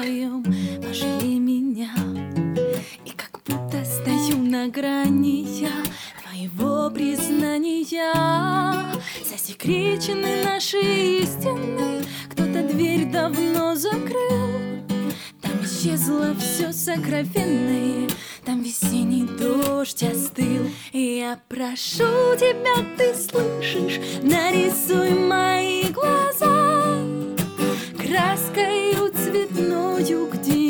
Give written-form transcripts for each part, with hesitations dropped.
твоем, пожалей меня. И как будто стою на грани я твоего признания. Засекречены наши истины, кто-то дверь давно закрыл. Там исчезло все сокровенное, там весенний дождь остыл. И я прошу тебя, ты слышишь, нарисуй мои глаза краскою цветною, где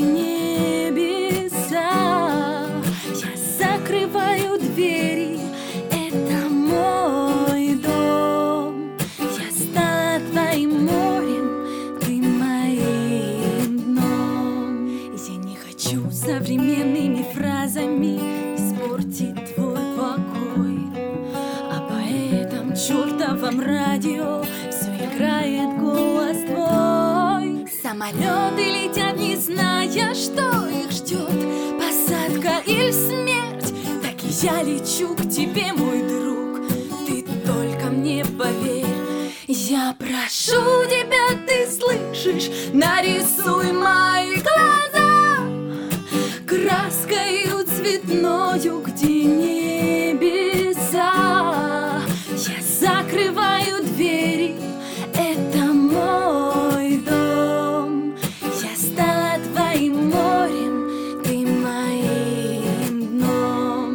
небеса. Я закрываю двери, это мой дом. Я стала твоим морем, ты моим дном. Я не хочу современными фразами испортить твой покой, а поэтому чертовом радио все играет голос твой. Самолеты летят, не зная, что их ждет, посадка или смерть. Так и я лечу к тебе, мой друг, ты только мне поверь. Я прошу тебя, ты слышишь, нарисуй мои глаза краскою цветною, где небеса. Я закрываю двери, это мой дом. Я стала твоим морем, ты моим дном.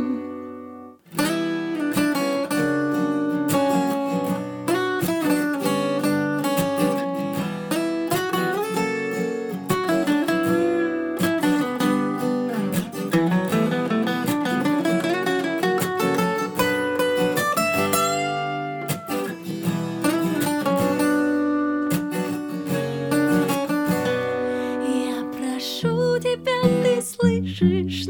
Я прошу тебя, ты слышишь,